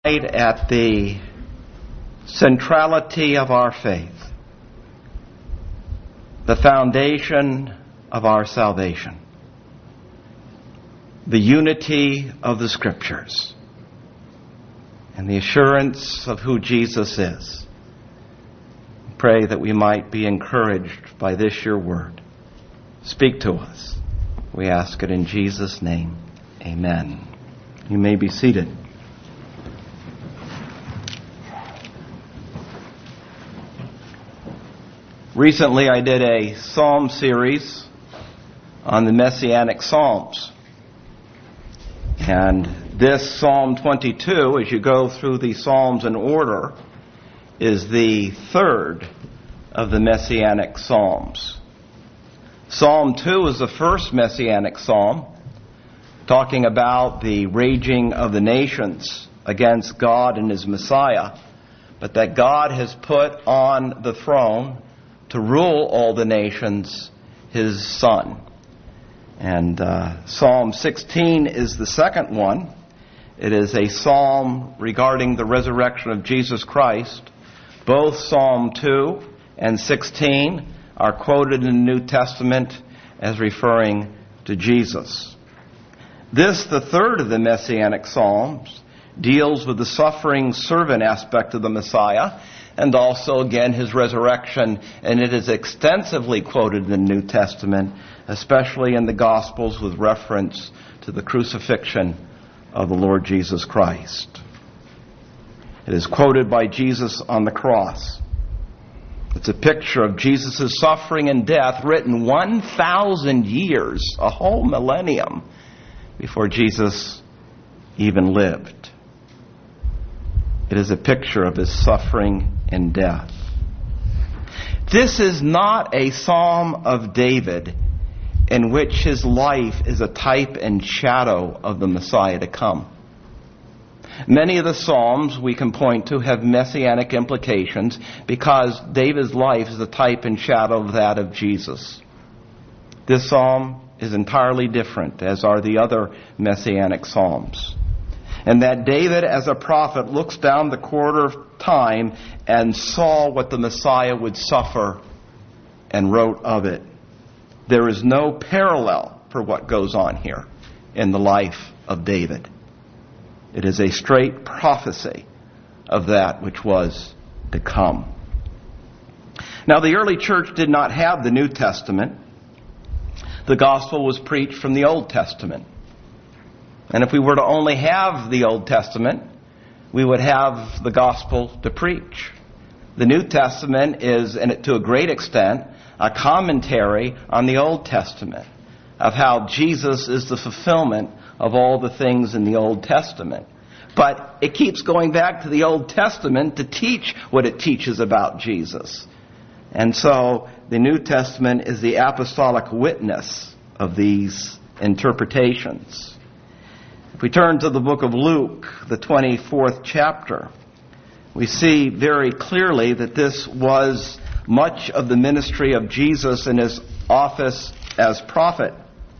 At the centrality of our faith, the foundation of our salvation, the unity of the Scriptures, and the assurance of who Jesus is. Pray that we might be encouraged by this your word. Speak to us. We ask it in Jesus' name. Amen. You may be seated. Recently, I did a psalm series on the Messianic Psalms. And this Psalm 22, as you go through the Psalms in order, is the third of the Messianic Psalms. Psalm 2 is the first Messianic Psalm, talking about the raging of the nations against God and His Messiah, but that God has put on the throne to rule all the nations, His Son. And Psalm 16 is the second one. It is a psalm regarding the resurrection of Jesus Christ. Both Psalm 2 and 16 are quoted in the New Testament as referring to Jesus. This, the third of the Messianic Psalms, deals with the suffering servant aspect of the Messiah, and also, again, His resurrection. And it is extensively quoted in the New Testament, especially in the Gospels with reference to the crucifixion of the Lord Jesus Christ. It is quoted by Jesus on the cross. It's a picture of Jesus' suffering and death written 1,000 years, a whole millennium, before Jesus even lived. It is a picture of His suffering and death. This is not a psalm of David in which his life is a type and shadow of the Messiah to come. Many of the psalms we can point to have messianic implications because David's life is a type and shadow of that of Jesus. This psalm is entirely different, as are the other messianic psalms. And that David, as a prophet, looks down the corridor of time and saw what the Messiah would suffer and wrote of it. There is no parallel for what goes on here in the life of David. It is a straight prophecy of that which was to come. Now, the early church did not have the New Testament. The gospel was preached from the Old Testament. And if we were to only have the Old Testament, we would have the gospel to preach. The New Testament is, and to a great extent, a commentary on the Old Testament of how Jesus is the fulfillment of all the things in the Old Testament. But it keeps going back to the Old Testament to teach what it teaches about Jesus. And so the New Testament is the apostolic witness of these interpretations. If we turn to the book of Luke, the 24th chapter, we see very clearly that this was much of the ministry of Jesus in His office as prophet,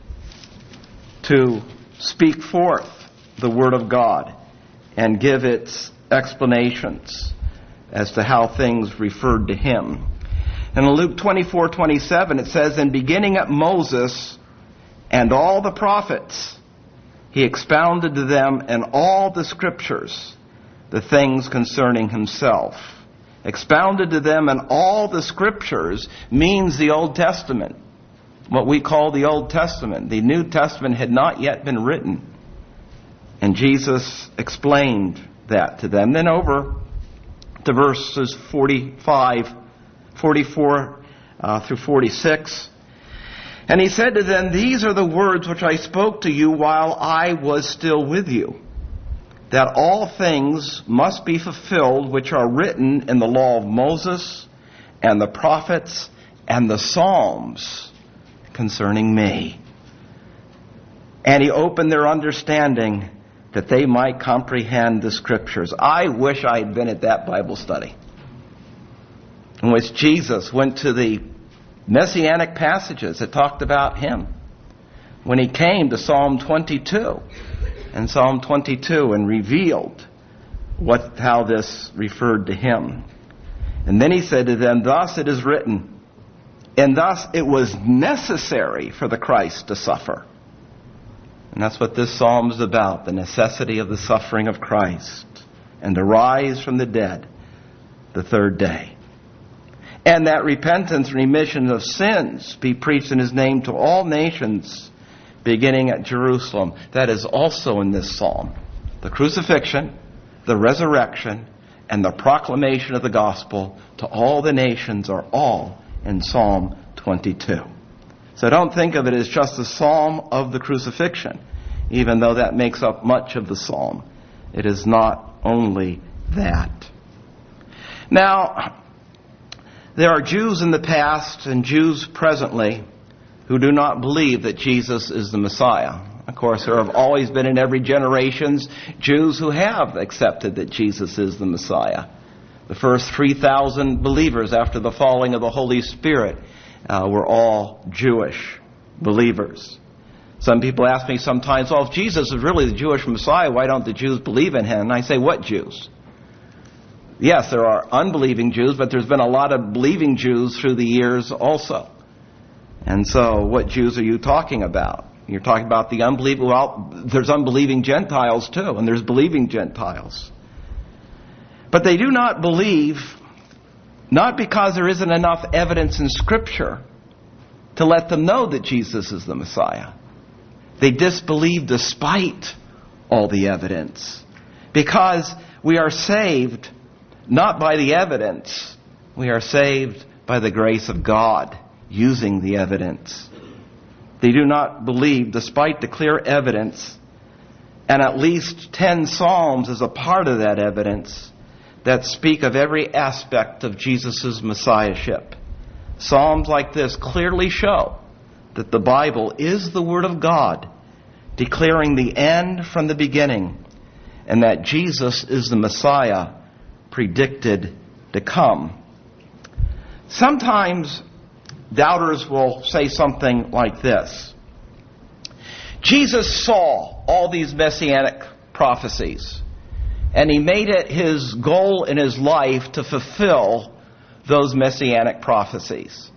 to speak forth the Word of God and give its explanations as to how things referred to Him. And in Luke 24:27 it says, "And beginning at Moses and all the prophets, He expounded to them in all the Scriptures the things concerning Himself." Expounded to them in all the Scriptures means the Old Testament, what we call the Old Testament. The New Testament had not yet been written. And Jesus explained that to them. Then over to verses 44 through 46. "And He said to them, These are the words which I spoke to you while I was still with you, that all things must be fulfilled which are written in the law of Moses and the prophets and the Psalms concerning me. And He opened their understanding that they might comprehend the Scriptures." I wish I had been at that Bible study in which Jesus went to the messianic passages that talked about Him. When He came to Psalm 22 and revealed how this referred to him. And then he said to them, thus it is written, and thus it was necessary for the Christ to suffer. And that's what this psalm is about, the necessity of the suffering of Christ, and to rise from the dead the third day. And that repentance and remission of sins be preached in his name to all nations, beginning at Jerusalem. That is also in this psalm. The crucifixion, the resurrection, and the proclamation of the gospel to all the nations are all in Psalm 22. So don't think of it as just a psalm of the crucifixion, even though that makes up much of the psalm. It is not only that. Now, there are Jews in the past and Jews presently who do not believe that Jesus is the Messiah. Of course, there have always been in every generation Jews who have accepted that Jesus is the Messiah. The first 3,000 believers after the falling of the Holy Spirit were all Jewish believers. Some people ask me sometimes, well, if Jesus is really the Jewish Messiah, why don't the Jews believe in him? And I say, what Jews? Yes, there are unbelieving Jews, but there's been a lot of believing Jews through the years also. And so, what Jews are you talking about? You're talking about the unbelieving. Well, there's unbelieving Gentiles too, and there's believing Gentiles. But they do not believe, not because there isn't enough evidence in Scripture to let them know that Jesus is the Messiah. They disbelieve despite all the evidence. Because we are saved not by the evidence. We are saved by the grace of God using the evidence. They do not believe despite the clear evidence, and at least 10 Psalms is a part of that evidence that speak of every aspect of Jesus' Messiahship. Psalms like this clearly show that the Bible is the Word of God, declaring the end from the beginning, and that Jesus is the Messiah predicted to come. Sometimes doubters will say something like this. Jesus saw all these messianic prophecies, and he made it his goal in his life to fulfill those messianic prophecies.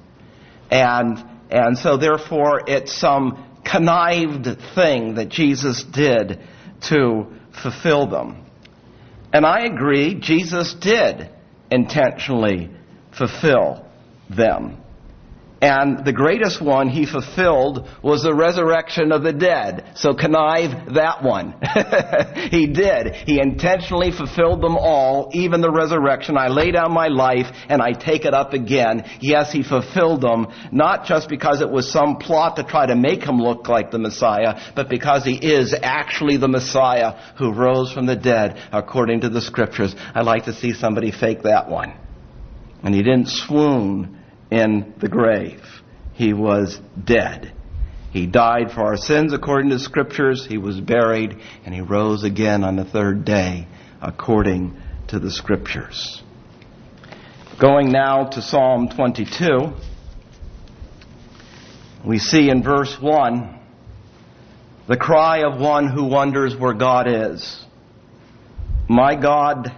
And so therefore it's some connived thing that Jesus did to fulfill them. And I agree, Jesus did intentionally fulfill them. And the greatest one he fulfilled was the resurrection of the dead. So connive that one. He did. He intentionally fulfilled them all, even the resurrection. I lay down my life and I take it up again. Yes, he fulfilled them, not just because it was some plot to try to make him look like the Messiah, but because he is actually the Messiah who rose from the dead according to the Scriptures. I'd like to see somebody fake that one. And he didn't swoon in the grave. He was dead. He died for our sins according to the Scriptures. He was buried, and he rose again on the third day according to the Scriptures. Going now to Psalm 22, we see in verse 1 the cry of one who wonders where God is. My God,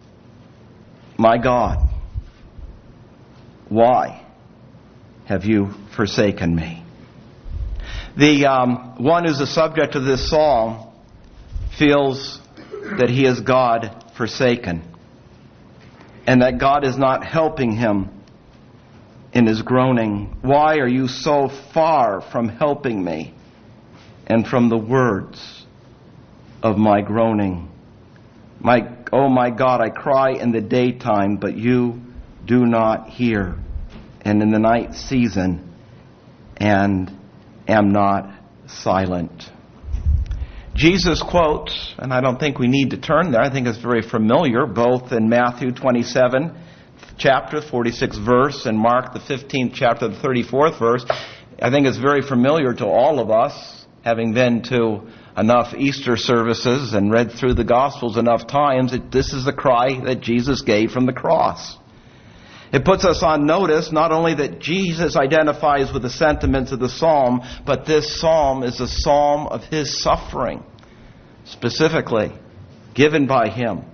why have you forsaken me? The one who's the subject of this psalm feels that he is God forsaken, and that God is not helping him in his groaning. Why are you so far from helping me and from the words of my groaning? Oh my God, I cry in the daytime, but you do not hear, and in the night season, and am not silent. Jesus quotes, and I don't think we need to turn there, I think it's very familiar, both in Matthew 27, chapter 46 verse, and Mark the 15th chapter, the 34th verse. I think it's very familiar to all of us, having been to enough Easter services and read through the Gospels enough times, that this is the cry that Jesus gave from the cross. It puts us on notice not only that Jesus identifies with the sentiments of the psalm, but this psalm is a psalm of his suffering, specifically given by him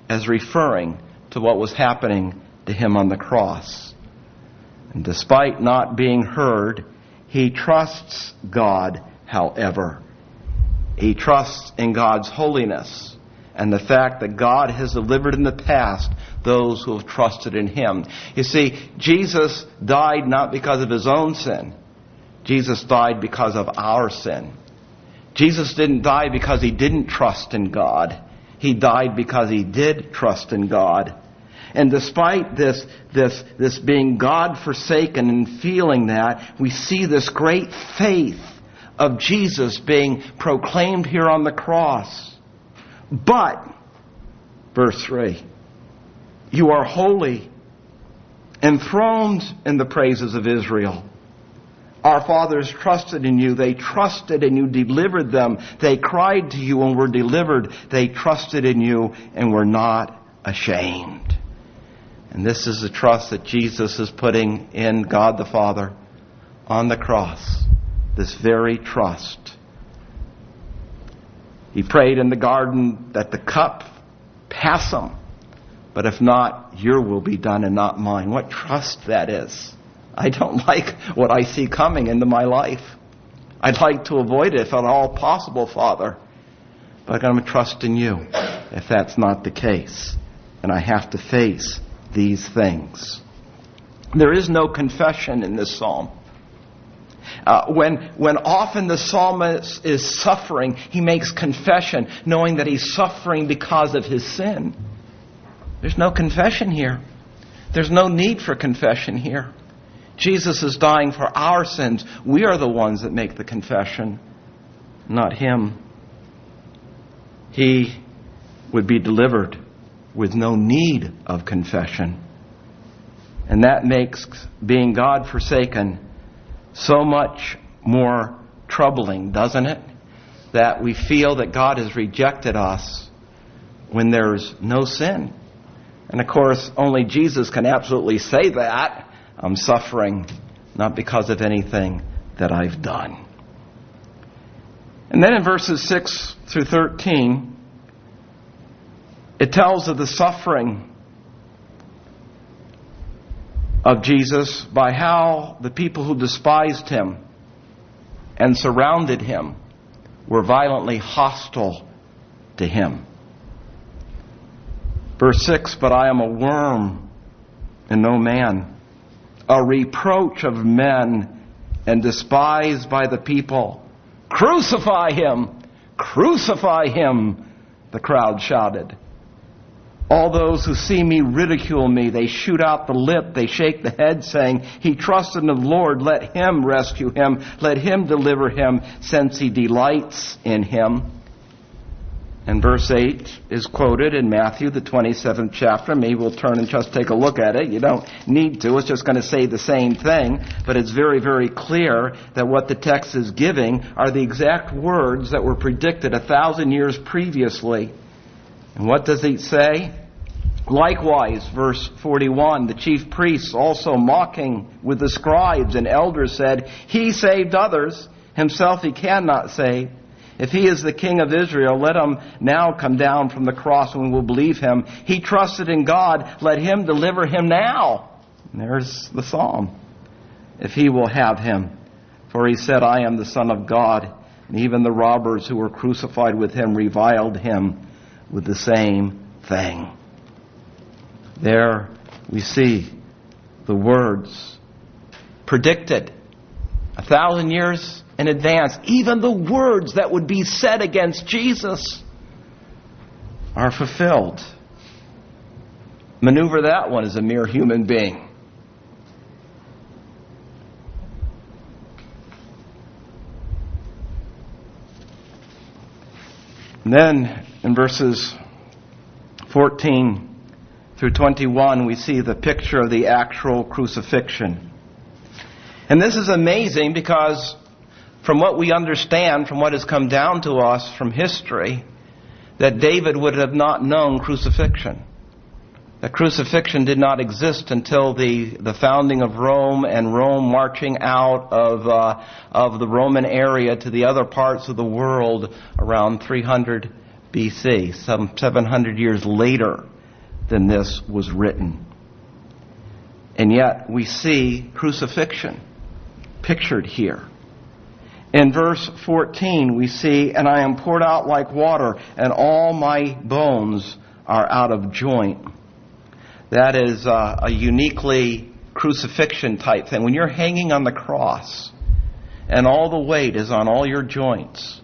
as referring to what was happening to him on the cross. And despite not being heard, he trusts God, however. He trusts in God's holiness and the fact that God has delivered in the past those who have trusted in him. You see, Jesus died not because of his own sin. Jesus died because of our sin. Jesus didn't die because he didn't trust in God. He died because he did trust in God. And despite this being God-forsaken and feeling that, we see this great faith of Jesus being proclaimed here on the cross. But, verse 3, you are holy, enthroned in the praises of Israel. Our fathers trusted in you. They trusted and you delivered them. They cried to you and were delivered. They trusted in you and were not ashamed. And this is the trust that Jesus is putting in God the Father on the cross. This very trust. He prayed in the garden that the cup pass him. But if not, your will be done and not mine. What trust that is. I don't like what I see coming into my life. I'd like to avoid it if at all possible, Father. But I'm going to trust in you if that's not the case. And I have to face these things. There is no confession in this psalm. When often the psalmist is suffering, he makes confession, knowing that he's suffering because of his sin. There's no confession here. There's no need for confession here. Jesus is dying for our sins. We are the ones that make the confession, not him. He would be delivered with no need of confession. And that makes being God-forsaken so much more troubling, doesn't it? That we feel that God has rejected us when there's no sin. And of course, only Jesus can absolutely say that. I'm suffering not because of anything that I've done. And then in verses 6 through 13, it tells of the suffering of Jesus by how the people who despised him and surrounded him were violently hostile to him. Verse 6, but I am a worm and no man, a reproach of men and despised by the people. Crucify him! Crucify him! The crowd shouted. All those who see me ridicule me. They shoot out the lip. They shake the head, saying, he trusted in the Lord. Let him rescue him. Let him deliver him, since he delights in him. And verse 8 is quoted in Matthew, the 27th chapter. Maybe we'll turn and just take a look at it. You don't need to. It's just going to say the same thing. But it's very, very clear that what the text is giving are the exact words that were predicted 1,000 years previously. And what does it say? Likewise, verse 41, the chief priests also mocking with the scribes and elders said, he saved others, himself he cannot save. If he is the King of Israel, let him now come down from the cross and we will believe him. He trusted in God, let him deliver him now. And there's the psalm. If he will have him. For he said, I am the Son of God. And even the robbers who were crucified with him reviled him with the same thing. There we see the words predicted 1,000 years in advance. Even the words that would be said against Jesus are fulfilled. Maneuver that one as a mere human being. And then in verses 14 through 21, we see the picture of the actual crucifixion. And this is amazing because from what we understand, from what has come down to us from history, that David would have not known crucifixion. That crucifixion did not exist until the founding of Rome and Rome marching out of the Roman area to the other parts of the world around 300 BC, some 700 years later. than this was written. And yet we see crucifixion pictured here. In verse 14 we see, "And I am poured out like water, and all my bones are out of joint." That is a uniquely crucifixion type thing. When you're hanging on the cross and all the weight is on all your joints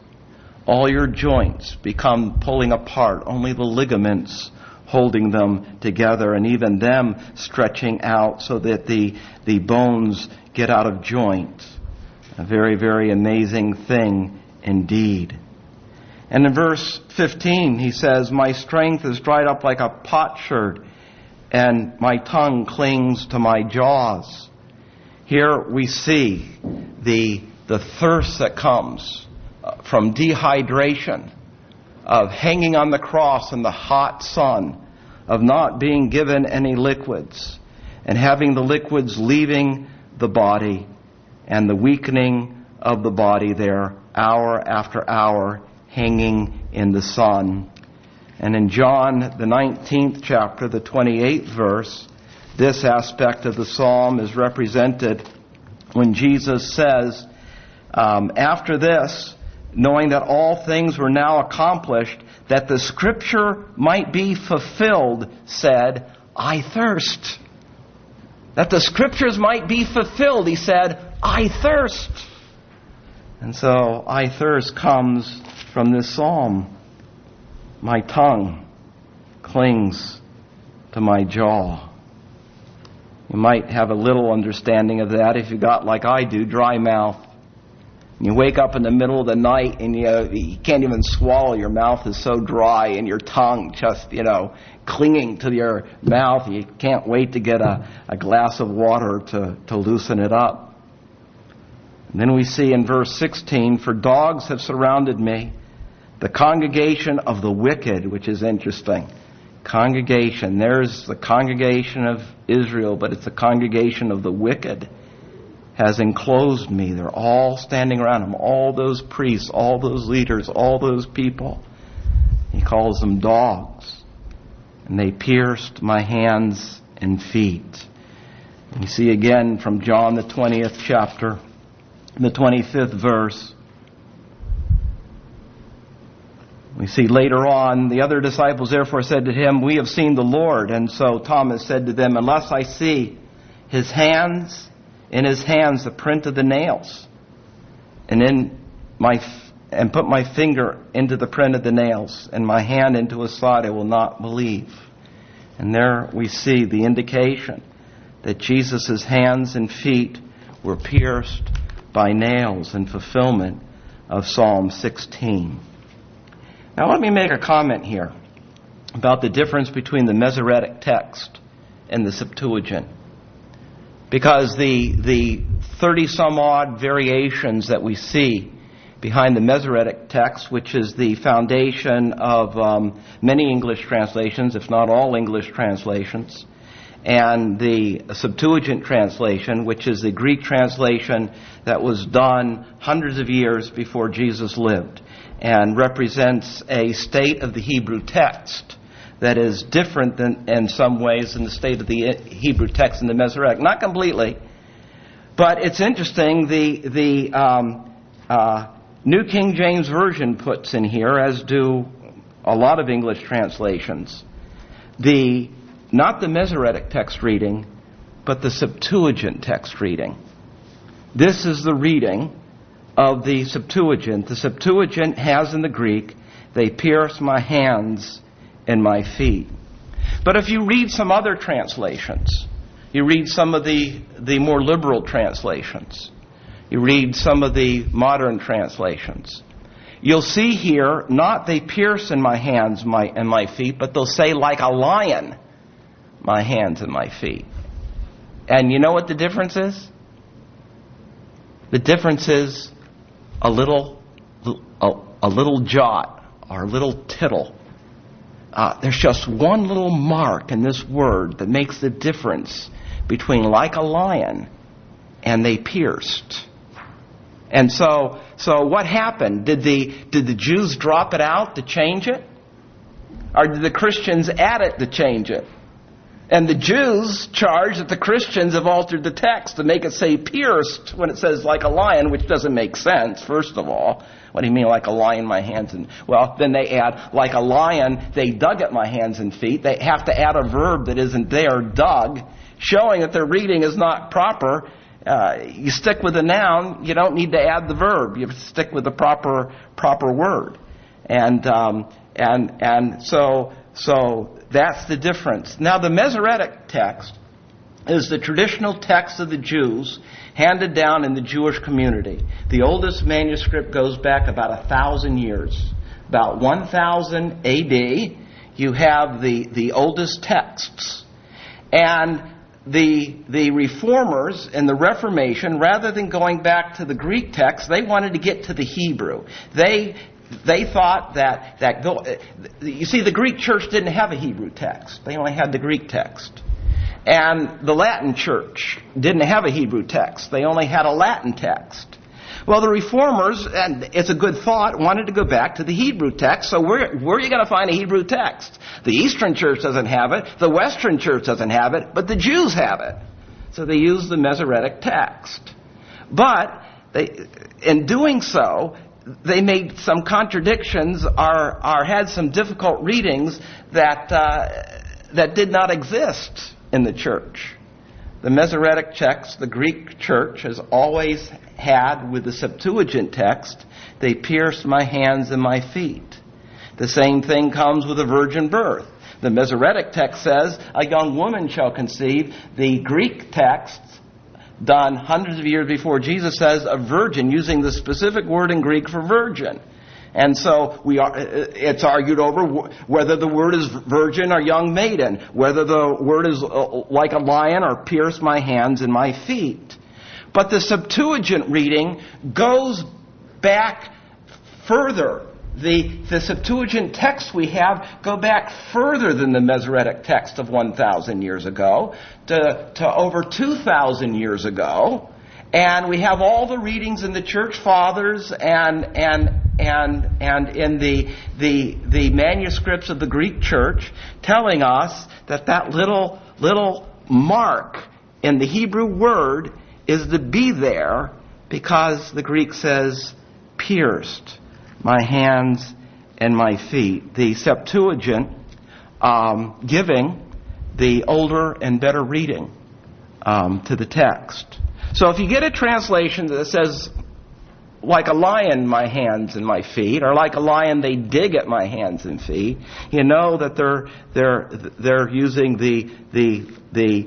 become pulling apart, only the ligaments holding them together, and even them stretching out so that the bones get out of joint. A very, very amazing thing indeed. And in verse 15 he says, "My strength is dried up like a potsherd, and my tongue clings to my jaws." Here we see the thirst that comes from dehydration, of hanging on the cross in the hot sun, of not being given any liquids, and having the liquids leaving the body, and the weakening of the body there hour after hour hanging in the sun. And in John, the 19th chapter, the 28th verse, this aspect of the psalm is represented when Jesus says, after this, knowing that all things were now accomplished, that the scripture might be fulfilled, said, "I thirst." That the scriptures might be fulfilled, he said, "I thirst." And so, "I thirst" comes from this psalm. My tongue clings to my jaw. You might have a little understanding of that if you got, like I do, dry mouth. You wake up in the middle of the night and you can't even swallow. Your mouth is so dry, and your tongue just, clinging to your mouth. You can't wait to get a glass of water to loosen it up. And then we see in verse 16, "For dogs have surrounded me, the congregation of the wicked," which is interesting. Congregation. There's the congregation of Israel, but it's the congregation of the wicked. "Has enclosed me." They're all standing around him. All those priests, all those leaders, all those people. He calls them dogs. "And they pierced my hands and feet." And you see again from John the 20th chapter, the 25th verse. We see later on, "The other disciples therefore said to him, 'We have seen the Lord.' And so Thomas said to them, 'Unless I see in his hands the print of the nails, and put my finger into the print of the nails, and my hand into his side, I will not believe.'" And there we see the indication that Jesus' hands and feet were pierced by nails in fulfillment of Psalm 16. Now let me make a comment here about the difference between the Masoretic text and the Septuagint. Because the 30-some-odd variations that we see behind the Masoretic text, which is the foundation of many English translations, if not all English translations, and the Septuagint translation, which is the Greek translation that was done hundreds of years before Jesus lived, and represents a state of the Hebrew text that is different than, in some ways, than the state of the Hebrew text in the Masoretic. Not completely, but it's interesting. The New King James Version puts in here, as do a lot of English translations, not the Masoretic text reading, but the Septuagint text reading. This is the reading of the Septuagint. The Septuagint has in the Greek, "They pierce my hands and my feet." But if you read some other translations, you read some of the more liberal translations, you read some of the modern translations, you'll see here, not "they pierce in my hands and my feet," but they'll say, "like a lion, my hands and my feet." And you know what the difference is? The difference is a little jot or a little tittle. There's just one little mark in this word that makes the difference between "like a lion" and "they pierced." And so what happened? Did the Jews drop it out to change it? Or did the Christians add it to change it? And the Jews charge that the Christians have altered the text to make it say pierced when it says like a lion, which doesn't make sense, first of all. What do you mean like a lion, my hands and... Well, then they add like a lion, they dug at my hands and feet. They have to add a verb that isn't there, dug, showing that their reading is not proper. You stick with the noun, you don't need to add the verb. You stick with the proper word. And so that's the difference. Now, the Masoretic text is the traditional text of the Jews handed down in the Jewish community. The oldest manuscript goes back about 1,000 years. About 1000 A.D., you have the oldest texts. And the reformers in the Reformation, rather than going back to the Greek text, they wanted to get to the Hebrew. They thought that you see, the Greek church didn't have a Hebrew text. They only had the Greek text. And the Latin church didn't have a Hebrew text. They only had a Latin text. Well, the reformers, and it's a good thought, wanted to go back to the Hebrew text. So where are you going to find a Hebrew text? The Eastern church doesn't have it. The Western church doesn't have it. But the Jews have it. So they used the Masoretic text. But in doing so, they made some contradictions or had some difficult readings that did not exist in the church. The Masoretic text, the Greek church has always had with the Septuagint text, they pierced my hands and my feet. The same thing comes with a virgin birth. The Masoretic text says, a young woman shall conceive. The Greek text, done hundreds of years before Jesus, says a virgin, using the specific word in Greek for virgin. And so it's argued over whether the word is virgin or young maiden, whether the word is like a lion or pierce my hands and my feet. But the Septuagint reading goes back further. The Septuagint texts we have go back further than the Masoretic text of 1,000 years ago to over 2,000 years ago. And we have all the readings in the church fathers and in the manuscripts of the Greek church telling us that little mark in the Hebrew word is to be there because the Greek says pierced my hands and my feet. The Septuagint giving the older and better reading to the text. So if you get a translation that says, like a lion, my hands and my feet, or like a lion, they dig at my hands and feet, you know that they're using the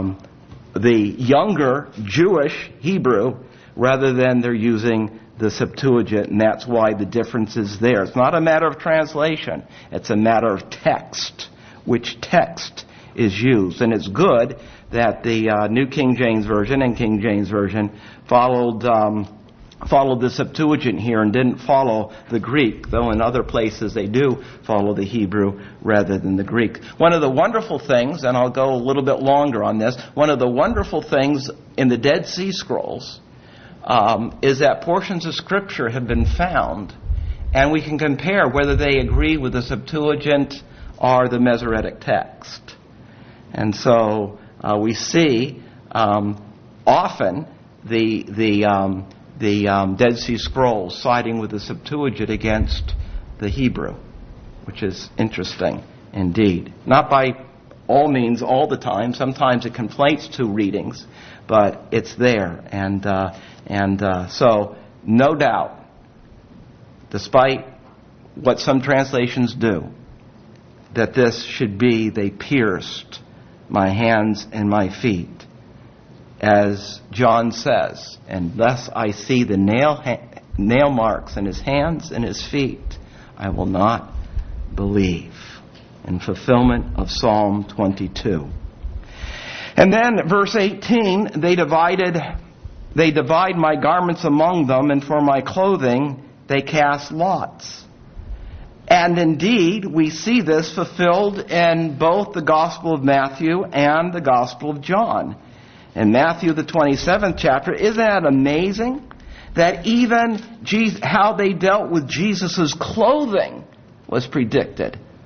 younger Jewish Hebrew rather than they're using the Septuagint, and that's why the difference is there. It's not a matter of translation. It's a matter of text, which text is used. And it's good that the New King James Version and King James Version followed the Septuagint here and didn't follow the Greek, though in other places they do follow the Hebrew rather than the Greek. One of the wonderful things, and I'll go a little bit longer on this, one of the wonderful things in the Dead Sea Scrolls is that portions of Scripture have been found, and we can compare whether they agree with the Septuagint or the Masoretic text. And so we see often the Dead Sea Scrolls siding with the Septuagint against the Hebrew, which is interesting indeed. Not by all means all the time. Sometimes it conflates two readings, but it's there. And so no doubt, despite what some translations do, that this should be, they pierced my hands and my feet. As John says, and thus I see the nail marks in his hands and his feet, I will not believe. In fulfillment of Psalm 22. And then verse 18, they divide my garments among them, and for my clothing they cast lots. And indeed, we see this fulfilled in both the Gospel of Matthew and the Gospel of John. In Matthew, the 27th chapter, isn't that amazing? That even how they dealt with Jesus' clothing was predicted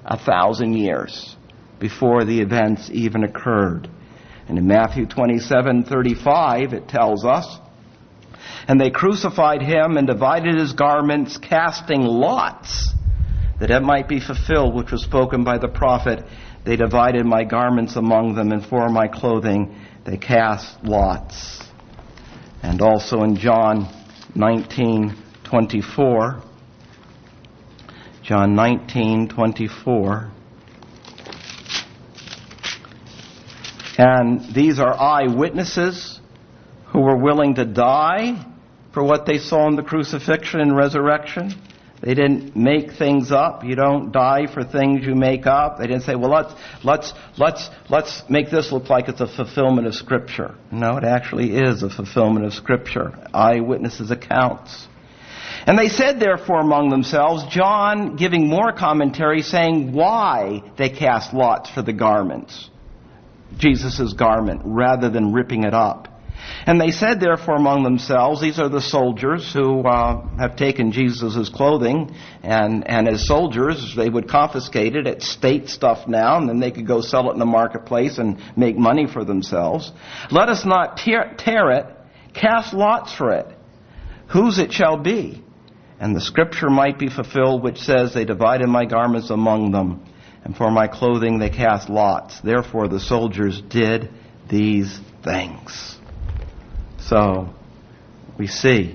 1,000 years before the events even occurred. And in Matthew 27:35, it tells us, "And they crucified him and divided his garments, casting lots, that it might be fulfilled which was spoken by the prophet, they divided my garments among them, and for my clothing they cast lots." And also in John 19:24, John 19:24, and these are eyewitnesses who were willing to die for what they saw in the crucifixion and resurrection. They didn't make things up. You don't die for things you make up. They didn't say, well, let's make this look like it's a fulfillment of Scripture. No, it actually is a fulfillment of Scripture. Eyewitnesses' accounts. And they said, therefore, among themselves, John giving more commentary, saying why they cast lots for the garments, Jesus' garment, rather than ripping it up. And they said, therefore, among themselves, these are the soldiers who have taken Jesus' clothing, and as soldiers, they would confiscate it. It's state stuff now, and then they could go sell it in the marketplace and make money for themselves. Let us not tear it, cast lots for it, whose it shall be. And the Scripture might be fulfilled, which says, they divided my garments among them, and for my clothing they cast lots. Therefore the soldiers did these things. So we see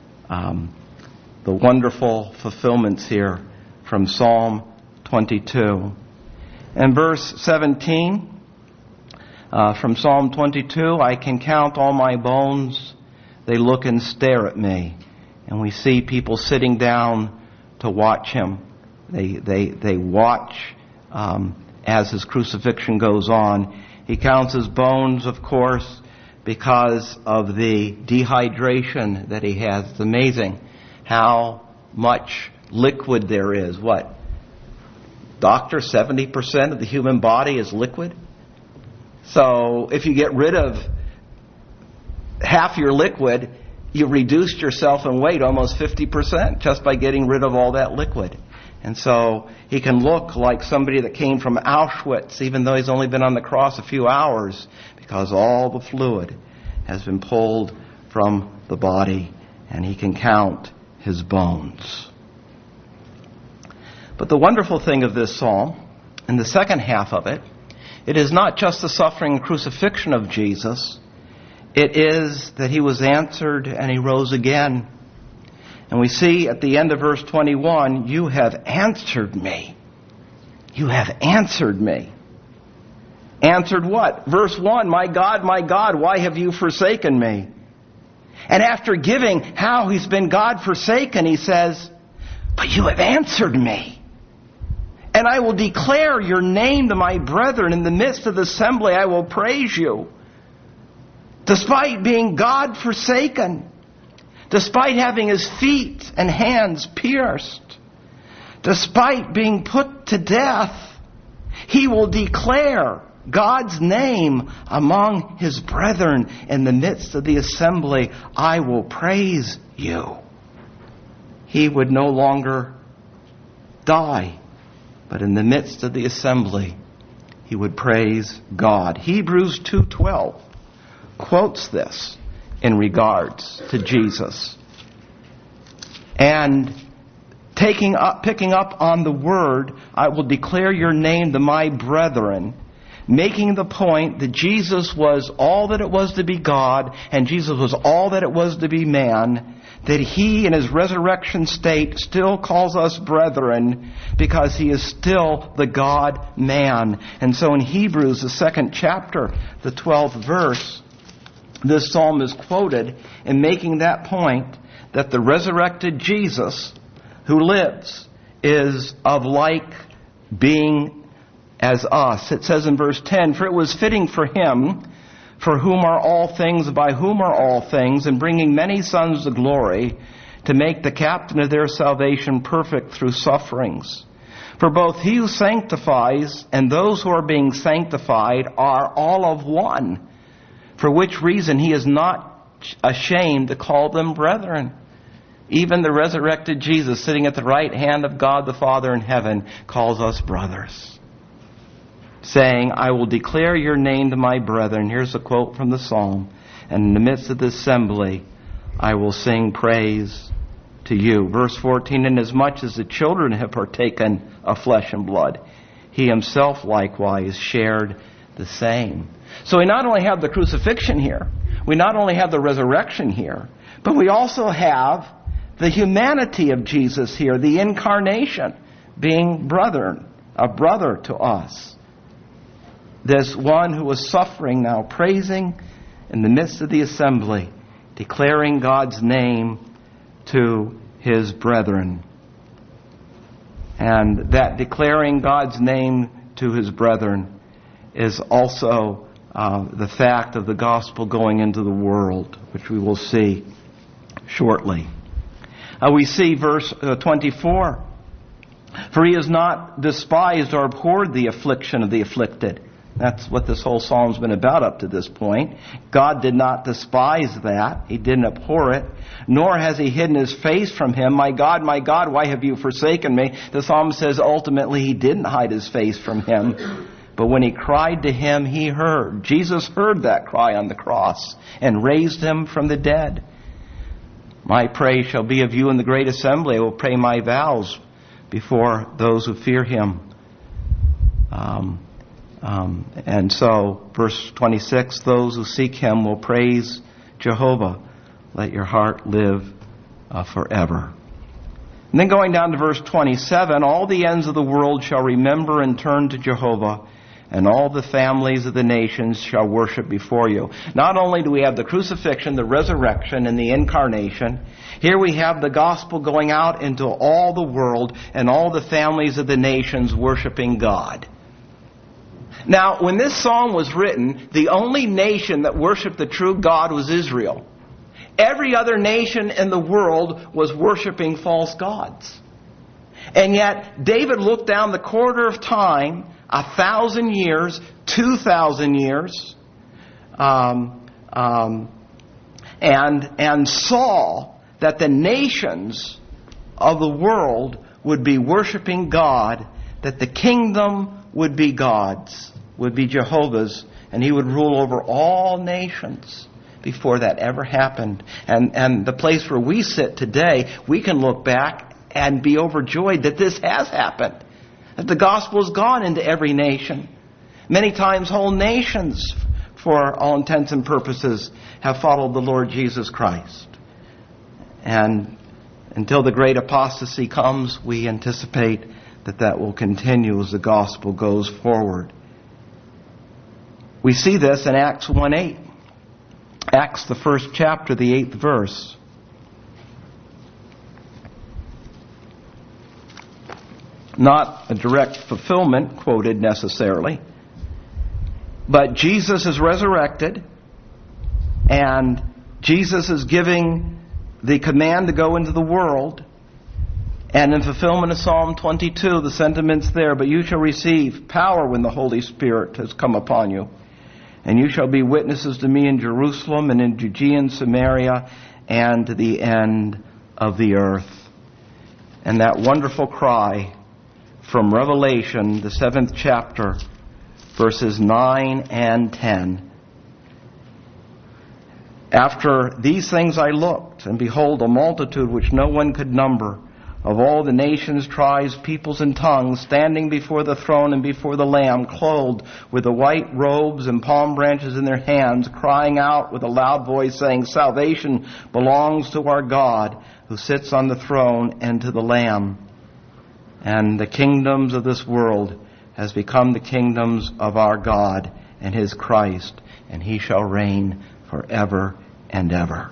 the wonderful fulfillments here from Psalm 22. And verse 17 from Psalm 22, I can count all my bones, they look and stare at me. And we see people sitting down to watch him. They watch as his crucifixion goes on. He counts his bones, of course, because of the dehydration that he has. It's amazing how much liquid there is. What? Doctor, 70% of the human body is liquid? So if you get rid of half your liquid, you reduced yourself in weight almost 50% just by getting rid of all that liquid. And so he can look like somebody that came from Auschwitz, even though he's only been on the cross a few hours, because all the fluid has been pulled from the body, and he can count his bones. But the wonderful thing of this psalm, in the second half of it, it is not just the suffering and crucifixion of Jesus. It is that he was answered and he rose again. And we see at the end of verse 21, you have answered me. You have answered me. Answered what? Verse 1, my God, why have you forsaken me? And after giving how he's been God forsaken, he says, but you have answered me. And I will declare your name to my brethren. In the midst of the assembly, I will praise you. Despite being God forsaken, despite having his feet and hands pierced, despite being put to death, he will declare God's name among his brethren. In the midst of the assembly, I will praise you. He would no longer die, but in the midst of the assembly, he would praise God. Hebrews 2:12 quotes this in regards to Jesus. And picking up on the word, I will declare your name to my brethren, making the point that Jesus was all that it was to be God, and Jesus was all that it was to be man, that he in his resurrection state still calls us brethren because he is still the God-man. And so in Hebrews, the 2nd chapter, the 12th verse, this psalm is quoted in making that point that the resurrected Jesus who lives is of like being as us. It says in verse 10, for it was fitting for him, for whom are all things, by whom are all things, and bringing many sons to glory, to make the captain of their salvation perfect through sufferings. For both he who sanctifies and those who are being sanctified are all of one, for which reason he is not ashamed to call them brethren. Even the resurrected Jesus sitting at the right hand of God the Father in heaven calls us brothers, saying, I will declare your name to my brethren. Here's a quote from the Psalm. And in the midst of the assembly, I will sing praise to you. Verse 14, inasmuch as the children have partaken of flesh and blood, he himself likewise shared the same. So we not only have the crucifixion here, we not only have the resurrection here, but we also have the humanity of Jesus here, the incarnation, being a brother to us. This one who was suffering now praising in the midst of the assembly, declaring God's name to his brethren. And that declaring God's name to his brethren is also the fact of the gospel going into the world, which we will see shortly. We see verse 24. For he has not despised or abhorred the affliction of the afflicted. That's what this whole psalm's been about up to this point. God did not despise that. He didn't abhor it. Nor has he hidden his face from him. My God, why have you forsaken me? The psalm says ultimately he didn't hide his face from him. But when he cried to him, he heard. Jesus heard that cry on the cross and raised him from the dead. My praise shall be of you in the great assembly. I will pray my vows before those who fear him. And so, verse 26, those who seek him will praise Jehovah. Let your heart live forever. And then going down to verse 27, all the ends of the world shall remember and turn to Jehovah, and all the families of the nations shall worship before you. Not only do we have the crucifixion, the resurrection, and the incarnation, here we have the gospel going out into all the world and all the families of the nations worshiping God. Now, when this psalm was written, the only nation that worshiped the true God was Israel. Every other nation in the world was worshiping false gods. And yet, David looked down the corridor of time, 1,000 years, 2,000 years, and saw that the nations of the world would be worshiping God, that the kingdom would be God's, would be Jehovah's, and he would rule over all nations before that ever happened. And the place where we sit today, we can look back and be overjoyed that this has happened. That the gospel has gone into every nation. Many times whole nations, for all intents and purposes, have followed the Lord Jesus Christ. And until the great apostasy comes, we anticipate that will continue as the gospel goes forward. We see this in Acts 1:8. Acts, the first chapter, the 8th verse. Not a direct fulfillment quoted necessarily, but Jesus is resurrected, and Jesus is giving the command to go into the world. And in fulfillment of Psalm 22, the sentiments there, but you shall receive power when the Holy Spirit has come upon you. And you shall be witnesses to me in Jerusalem and in Judea and Samaria and to the end of the earth. And that wonderful cry from Revelation, the 7th chapter, verses 9 and 10. After these things I looked, and behold, a multitude which no one could number, of all the nations, tribes, peoples, and tongues, standing before the throne and before the Lamb, clothed with the white robes and palm branches in their hands, crying out with a loud voice, saying, Salvation belongs to our God, who sits on the throne, and to the Lamb. And the kingdoms of this world has become the kingdoms of our God and his Christ, and he shall reign forever and ever.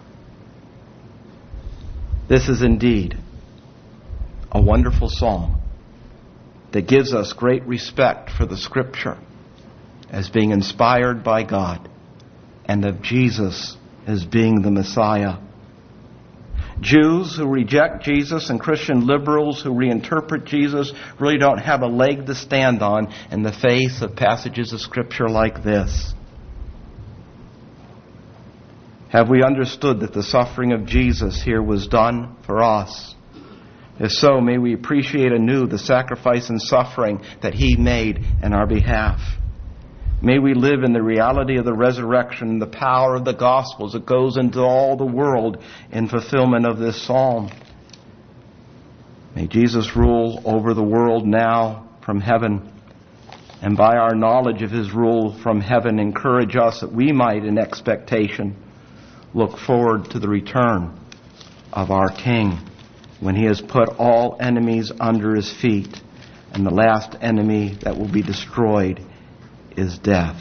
This is indeed a wonderful psalm that gives us great respect for the Scripture as being inspired by God and of Jesus as being the Messiah. Jews who reject Jesus and Christian liberals who reinterpret Jesus really don't have a leg to stand on in the face of passages of Scripture like this. Have we understood that the suffering of Jesus here was done for us? If so, may we appreciate anew the sacrifice and suffering that He made in our behalf. May we live in the reality of the resurrection and the power of the gospel as it goes into all the world in fulfillment of this psalm. May Jesus rule over the world now from heaven, and by our knowledge of His rule from heaven, encourage us that we might, in expectation, look forward to the return of our King, when He has put all enemies under His feet, and the last enemy that will be destroyed is death.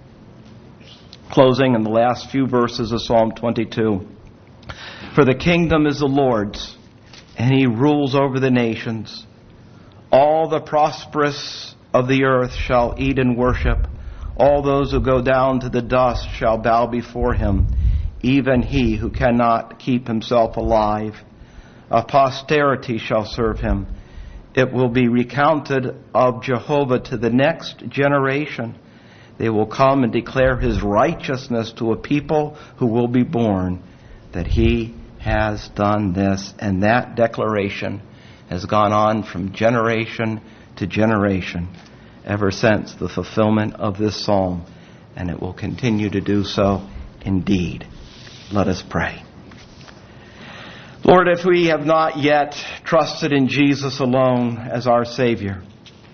Closing in the last few verses of Psalm 22. For the kingdom is the Lord's, and He rules over the nations. All the prosperous of the earth shall eat and worship. All those who go down to the dust shall bow before Him, even he who cannot keep himself alive. A posterity shall serve Him. It will be recounted of Jehovah to the next generation. They will come and declare His righteousness to a people who will be born, that He has done this. And that declaration has gone on from generation to generation ever since the fulfillment of this psalm, and it will continue to do so indeed. Let us pray. Lord, if we have not yet trusted in Jesus alone as our Savior,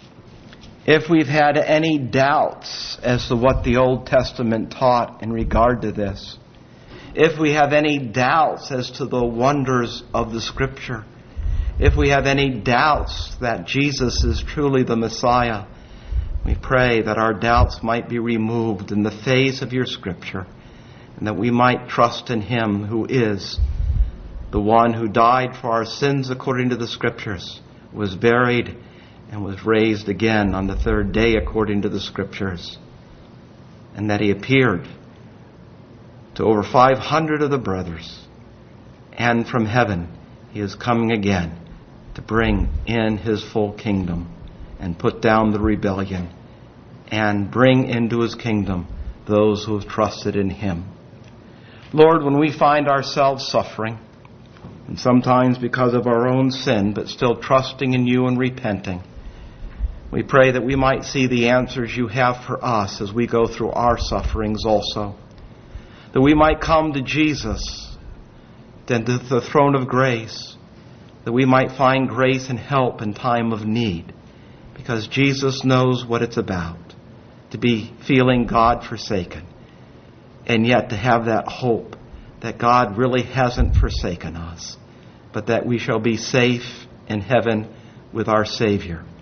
if we've had any doubts as to what the Old Testament taught in regard to this, if we have any doubts as to the wonders of the Scripture, if we have any doubts that Jesus is truly the Messiah, we pray that our doubts might be removed in the face of Your Scripture, and that we might trust in Him who is the one who died for our sins according to the Scriptures, was buried, and was raised again on the third day according to the Scriptures, and that He appeared to over 500 of the brothers, and from heaven He is coming again to bring in His full kingdom and put down the rebellion and bring into His kingdom those who have trusted in Him. Lord, when we find ourselves suffering, and sometimes because of our own sin, but still trusting in You and repenting, we pray that we might see the answers You have for us as we go through our sufferings also. That we might come to Jesus, and to the throne of grace, that we might find grace and help in time of need, because Jesus knows what it's about, to be feeling God forsaken, and yet to have that hope that God really hasn't forsaken us, but that we shall be safe in heaven with our Savior.